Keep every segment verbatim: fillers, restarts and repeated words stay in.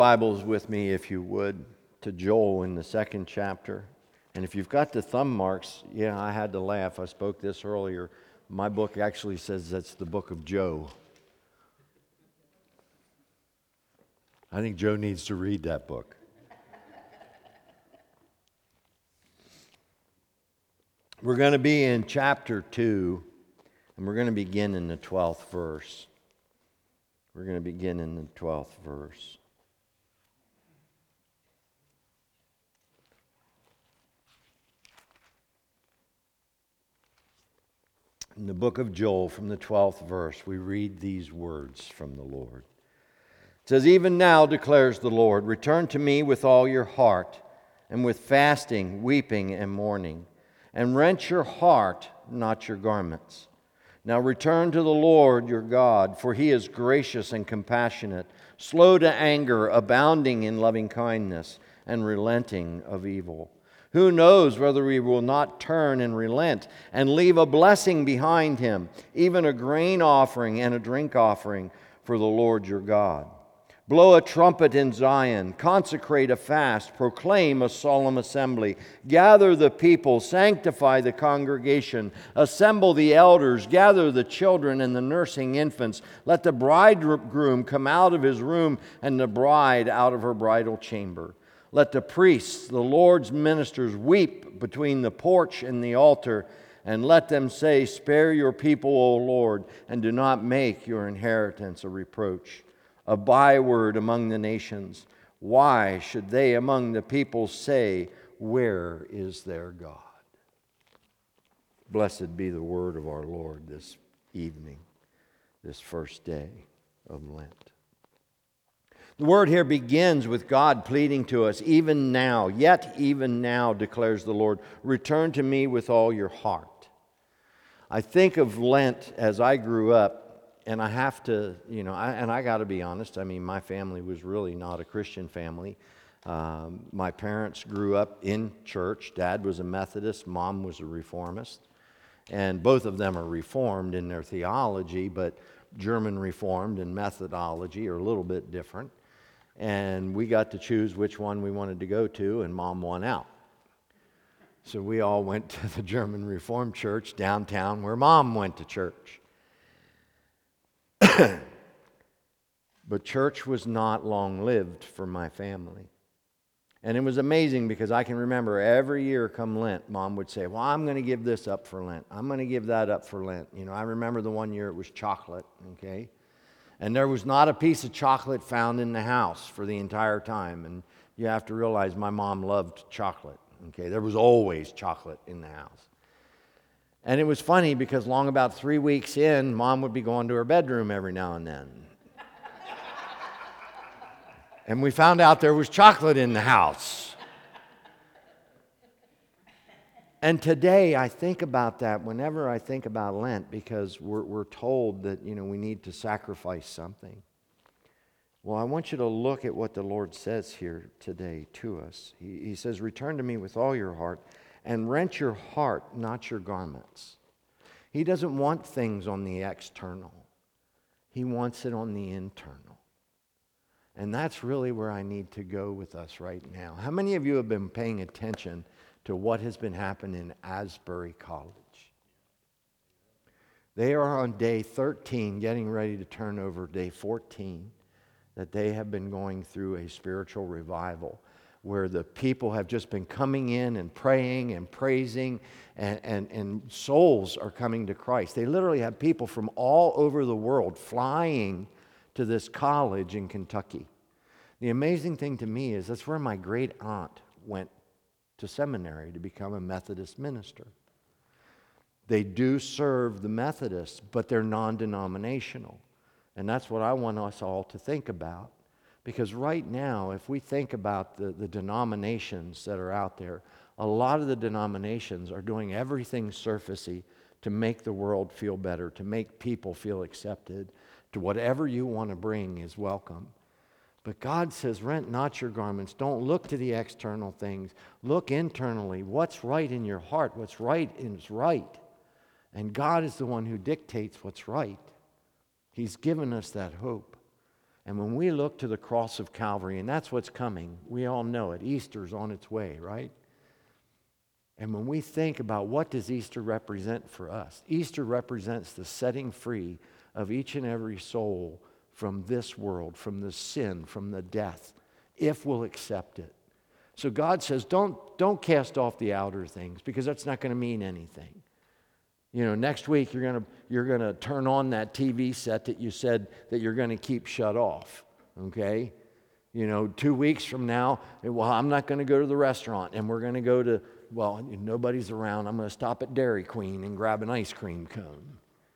Bibles with me, if you would, to Joel in the second chapter. And if you've got the thumb marks, yeah, I had to laugh. I spoke this earlier. My book actually says that's the book of Joe. I think Joe needs to read that book. We're going to be in chapter two, and we're going to begin in the twelfth verse. We're going to begin in the twelfth verse. In the book of Joel, from the twelfth verse, we read these words from the Lord. It says, "Even now, declares the Lord, return to me with all your heart, and with fasting, weeping, and mourning, and rent your heart, not your garments. Now return to the Lord your God, for he is gracious and compassionate, slow to anger, abounding in loving kindness, and relenting of evil. Who knows whether he will not turn and relent and leave a blessing behind him, even a grain offering and a drink offering for the Lord your God. Blow a trumpet in Zion, consecrate a fast, proclaim a solemn assembly. Gather the people, sanctify the congregation, assemble the elders, gather the children and the nursing infants. Let the bridegroom come out of his room and the bride out of her bridal chamber. Let the priests, the Lord's ministers, weep between the porch and the altar, and let them say, spare your people, O Lord, and do not make your inheritance a reproach, a byword among the nations. Why should they among the people say, where is their God?" Blessed be the word of our Lord this evening, this first day of Lent. The word here begins with God pleading to us, even now, yet even now, declares the Lord, return to me with all your heart. I think of Lent as I grew up, and I have to, you know, I, and I got to be honest, I mean, my family was really not a Christian family. Um, my parents grew up in church. Dad was a Methodist, Mom was a Reformist, and both of them are Reformed in their theology, but German Reformed and methodology are a little bit different. And we got to choose which one we wanted to go to, and Mom won out. So we all went to the German Reformed Church downtown where Mom went to church. But church was not long-lived for my family. And it was amazing because I can remember every year come Lent, Mom would say, well, I'm going to give this up for Lent. I'm going to give that up for Lent. You know, I remember the one year it was chocolate, okay? And there was not a piece of chocolate found in the house for the entire time. And you have to realize my mom loved chocolate. Okay, there was always chocolate in the house. And it was funny because long about three weeks in, Mom would be going to her bedroom every now and then. And we found out there was chocolate in the house. And today I think about that whenever I think about Lent, because we're, we're told that, you know, we need to sacrifice something. Well, I want you to look at what the Lord says here today to us. He, he says, return to me with all your heart and rent your heart, not your garments. He doesn't want things on the external. He wants it on the internal. And that's really where I need to go with us right now. How many of you have been paying attention to what has been happening in Asbury College? They are on day thirteen, getting ready to turn over day fourteen, that they have been going through a spiritual revival where the people have just been coming in and praying and praising, and, and, and souls are coming to Christ. They literally have people from all over the world flying to this college in Kentucky. The amazing thing to me is that's where my great aunt went to seminary to become a Methodist minister. They do serve the Methodists, but they're non-denominational. And that's what I want us all to think about. Because right now, if we think about the, the denominations that are out there, a lot of the denominations are doing everything surfacey to make the world feel better, to make people feel accepted, to whatever you want to bring is welcome. But God says, rent not your garments. Don't look to the external things. Look internally. What's right in your heart? What's right is right. And God is the one who dictates what's right. He's given us that hope. And when we look to the cross of Calvary, and that's what's coming, we all know it. Easter's on its way, right? And when we think about what does Easter represent for us, Easter represents the setting free of each and every soul from this world, from the sin, from the death, if we'll accept it. So God says, don't, don't cast off the outer things, because that's not going to mean anything. You know, next week you're going to you're going to turn on that T V set that you said that you're going to keep shut off, okay? You know, two weeks from now, well, I'm not going to go to the restaurant, and we're going to go to, well, nobody's around. I'm going to stop at Dairy Queen and grab an ice cream cone.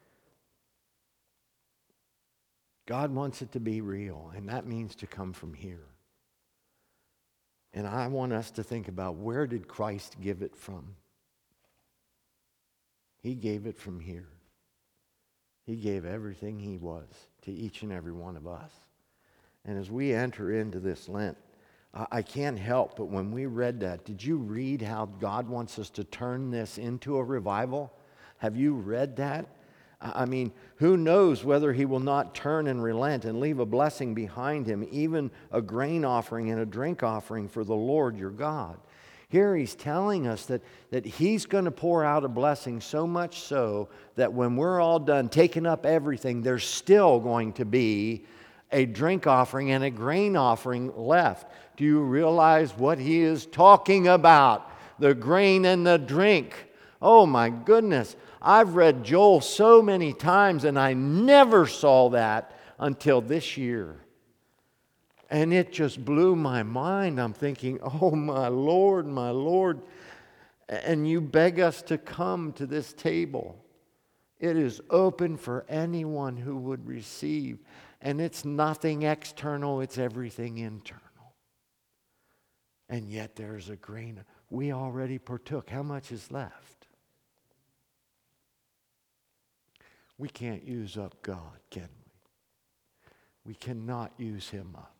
God wants it to be real, and that means to come from here. And I want us to think about, where did Christ give it from? He gave it from here. He gave everything he was to each and every one of us. And as we enter into this Lent, I, I can't help but when we read that, did you read how God wants us to turn this into a revival? Have you read that? I mean, who knows whether he will not turn and relent and leave a blessing behind him, even a grain offering and a drink offering for the Lord your God. Here he's telling us that, that he's going to pour out a blessing, so much so that when we're all done taking up everything, there's still going to be a drink offering and a grain offering left. Do you realize what he is talking about? The grain and the drink. Oh my goodness. I've read Joel so many times, and I never saw that until this year. And it just blew my mind. I'm thinking, oh my Lord, my Lord. And you beg us to come to this table. It is open for anyone who would receive. And it's nothing external, it's everything internal. And yet there's a grain. We already partook. How much is left? We can't use up God, can we? We cannot use him up.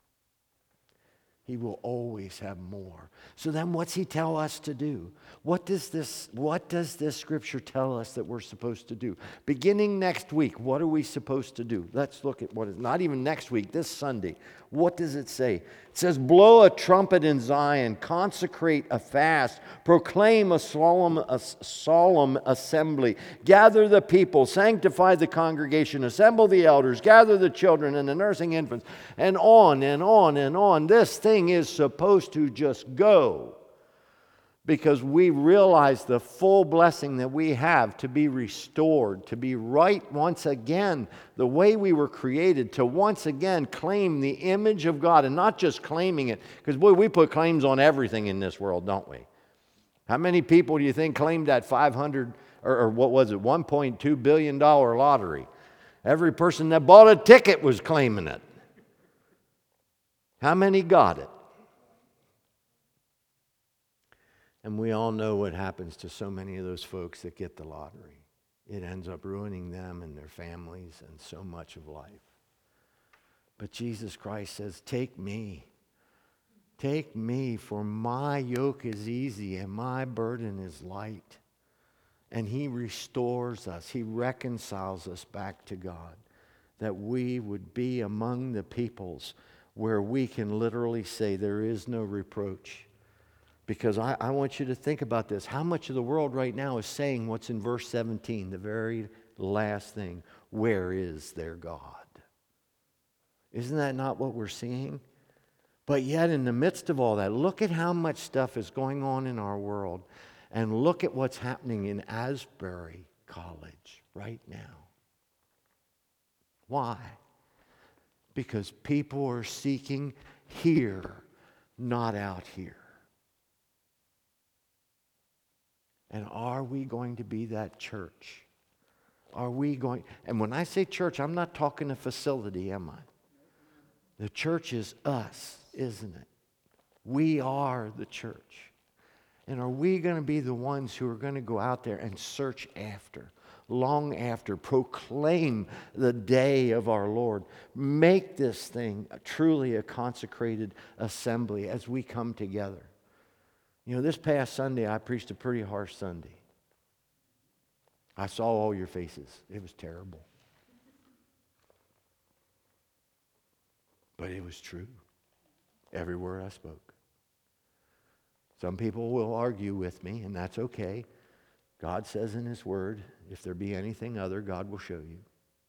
He will always have more. So then what's he tell us to do? What does this, what does this scripture tell us that we're supposed to do? Beginning next week, what are we supposed to do? Let's look at what is, not even next week, this Sunday. What does it say? It says, blow a trumpet in Zion, consecrate a fast, proclaim a solemn, a solemn assembly, gather the people, sanctify the congregation, assemble the elders, gather the children and the nursing infants, and on and on and on. This thing is supposed to just go, because we realize the full blessing that we have to be restored, to be right once again, the way we were created, to once again claim the image of God, and not just claiming it, because boy, we put claims on everything in this world, don't we? How many people do you think claimed that five hundred, or, or what was it, one point two billion dollars lottery? Every person that bought a ticket was claiming it. How many got it? And we all know what happens to so many of those folks that get the lottery. It ends up ruining them and their families and so much of life. But Jesus Christ says, take me. Take me, for my yoke is easy and my burden is light. And he restores us. He reconciles us back to God, that we would be among the peoples where we can literally say there is no reproach. Because I, I want you to think about this. How much of the world right now is saying what's in verse seventeen, the very last thing? Where is their God? Isn't that not what we're seeing? But yet in the midst of all that, look at how much stuff is going on in our world. And look at what's happening in Asbury College right now. Why? Because people are seeking here, not out here. And are we going to be that church? Are we going, and when I say church, I'm not talking a facility, am I? The church is us, isn't it? We are the church. And are we going to be the ones who are going to go out there and search after, long after, proclaim the day of our Lord? Make this thing truly a consecrated assembly as we come together. You know, this past Sunday, I preached a pretty harsh Sunday. I saw all your faces. It was terrible. But it was true. Every word I spoke. Some people will argue with me, and that's okay. God says in His Word, if there be anything other, God will show you.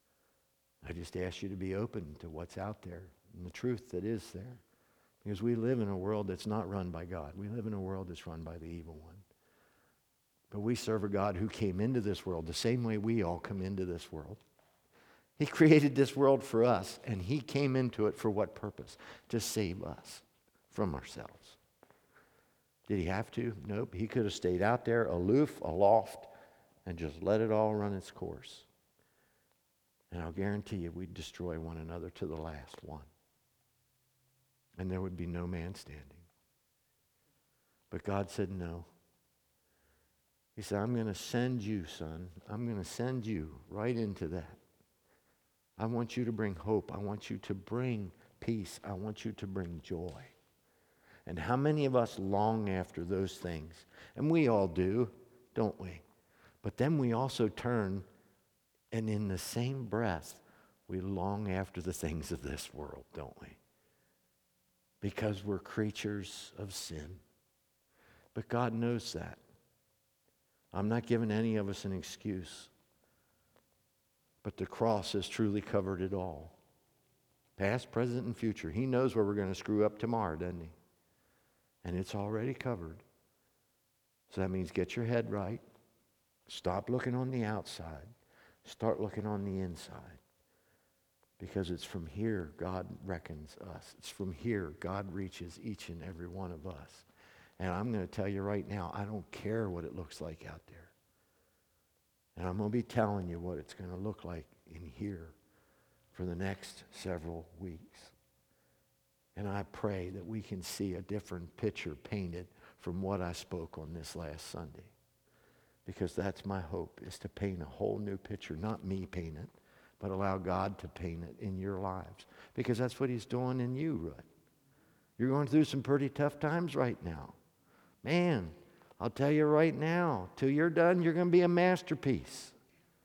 I just ask you to be open to what's out there and the truth that is there. Because we live in a world that's not run by God. We live in a world that's run by the evil one. But we serve a God who came into this world the same way we all come into this world. He created this world for us, and He came into it for what purpose? To save us from ourselves. Did He have to? Nope. He could have stayed out there aloof, aloft, and just let it all run its course. And I'll guarantee you we'd destroy one another to the last one. And there would be no man standing. But God said no. He said, I'm going to send you, son. I'm going to send you right into that. I want you to bring hope. I want you to bring peace. I want you to bring joy. And how many of us long after those things? And we all do, don't we? But then we also turn, and in the same breath, we long after the things of this world, don't we? Because we're creatures of sin. But God knows that. I'm not giving any of us an excuse. But the cross has truly covered it all. Past, present, and future. He knows where we're going to screw up tomorrow, doesn't He? And it's already covered. So that means get your head right. Stop looking on the outside. Start looking on the inside. Because it's from here God reckons us. It's from here God reaches each and every one of us. And I'm going to tell you right now, I don't care what it looks like out there. And I'm going to be telling you what it's going to look like in here for the next several weeks. And I pray that we can see a different picture painted from what I spoke on this last Sunday. Because that's my hope, is to paint a whole new picture. Not me paint it, but allow God to paint it in your lives. Because that's what He's doing in you, Ruth. You're going through some pretty tough times right now. Man, I'll tell you right now, till you're done, you're going to be a masterpiece.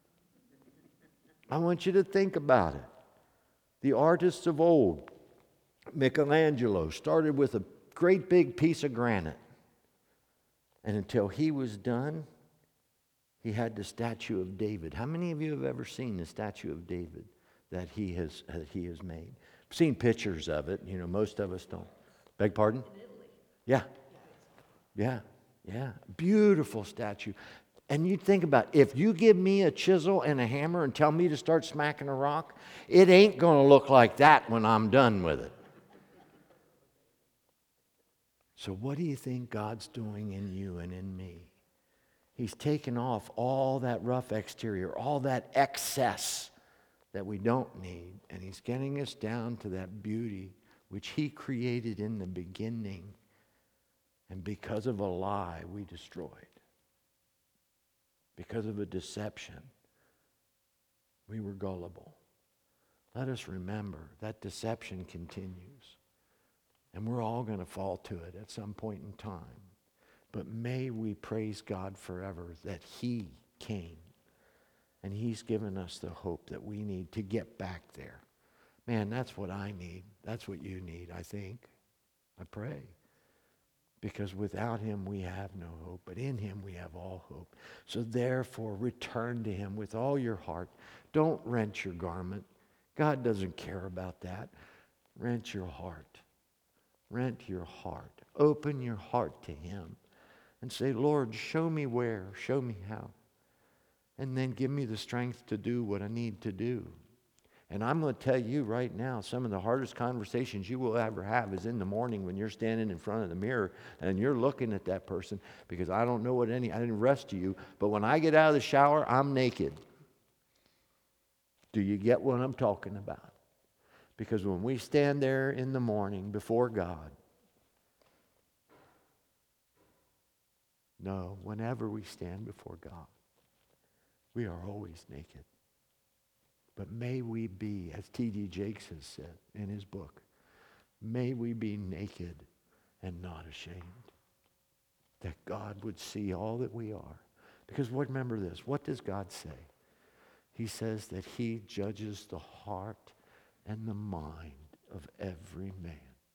I want you to think about it. The artists of old, Michelangelo, started with a great big piece of granite. And until he was done, he had the statue of David. How many of you have ever seen the statue of David that he has, that he has made? I've seen pictures of it. You know, most of us don't. Beg pardon? In Italy. Yeah. Yeah. Yeah. Beautiful statue. And you think about it, if you give me a chisel and a hammer and tell me to start smacking a rock, it ain't going to look like that when I'm done with it. So what do you think God's doing in you and in me? He's taken off all that rough exterior, all that excess that we don't need, and He's getting us down to that beauty which He created in the beginning, and because of a lie we destroyed. Because of a deception, we were gullible. Let us remember that deception continues. And we're all going to fall to it at some point in time. But may we praise God forever that He came. And He's given us the hope that we need to get back there. Man, that's what I need. That's what you need, I think. I pray. Because without Him we have no hope, but in Him we have all hope. So therefore return to Him with all your heart. Don't rent your garment. God doesn't care about that. Rent your heart. Rent your heart. Open your heart to Him and say, Lord, show me where, show me how. And then give me the strength to do what I need to do. And I'm going to tell you right now, some of the hardest conversations you will ever have is in the morning when you're standing in front of the mirror and you're looking at that person, because I don't know what any, I didn't rest to you, but when I get out of the shower, I'm naked. Do you get what I'm talking about? Because when we stand there in the morning before God, no, whenever we stand before God, we are always naked. But may we be, as T D Jakes has said in his book, may we be naked and not ashamed. That God would see all that we are. Because what, remember this, what does God say? He says that He judges the heart and the mind of every man.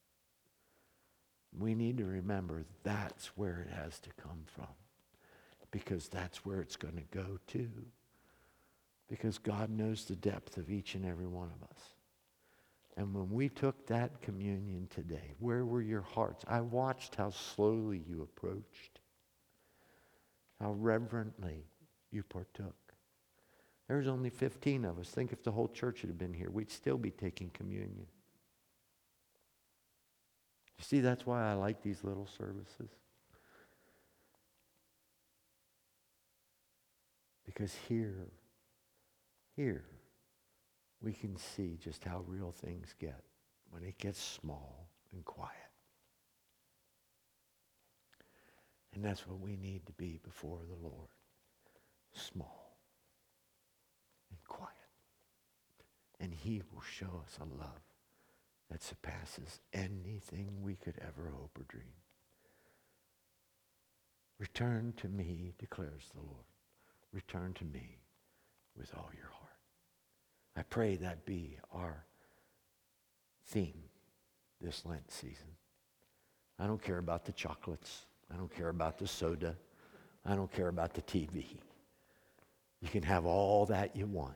We need to remember that's where it has to come from, because that's where it's going to go to. Because God knows the depth of each and every one of us. And when we took that communion today, where were your hearts? I watched how slowly you approached, how reverently you partook. There's only fifteen of us. Think if the whole church had been here, we'd still be taking communion. You see, that's why I like these little services. Because here, here, we can see just how real things get when it gets small and quiet. And that's what we need to be before the Lord. Small and quiet. And He will show us a love that surpasses anything we could ever hope or dream. Return to me, declares the Lord. Return to me with all your heart. I pray that be our theme this Lent season. I don't care about the chocolates. I don't care about the soda. I don't care about the T V. You can have all that you want.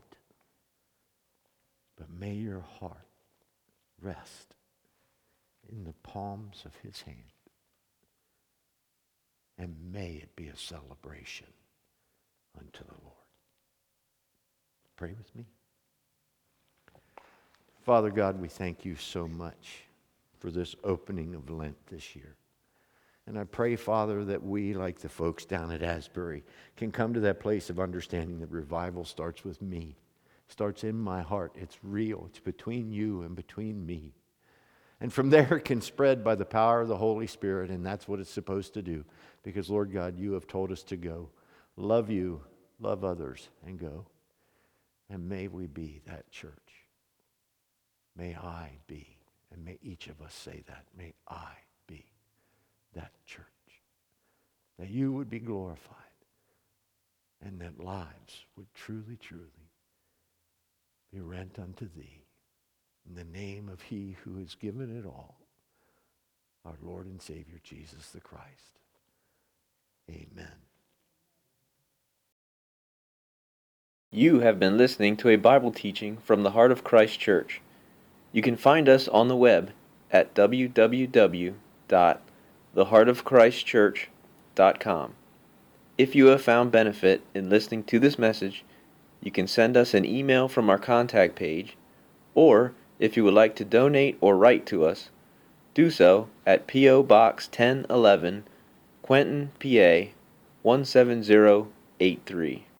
But may your heart rest in the palms of His hand. And may it be a celebration unto the Lord. Pray with me. Father God, we thank you so much for this opening of Lent this year. And I pray, Father, that we, like the folks down at Asbury, can come to that place of understanding that revival starts with me. Starts in my heart. It's real. It's between you and between me. And from there it can spread by the power of the Holy Spirit, and that's what it's supposed to do. Because, Lord God, you have told us to go. Love you, love others, and go. And may we be that church. May I be, and may each of us say that, may I be that church. That you would be glorified, and that lives would truly, truly be rent unto thee. In the name of He who has given it all, our Lord and Savior, Jesus the Christ. Amen. You have been listening to a Bible teaching from the Heart of Christ Church. You can find us on the web at w w w dot the heart of christ church dot com. If you have found benefit in listening to this message, you can send us an email from our contact page, or if you would like to donate or write to us, do so at P O Box ten eleven, Quentin, P A one seven zero eight three.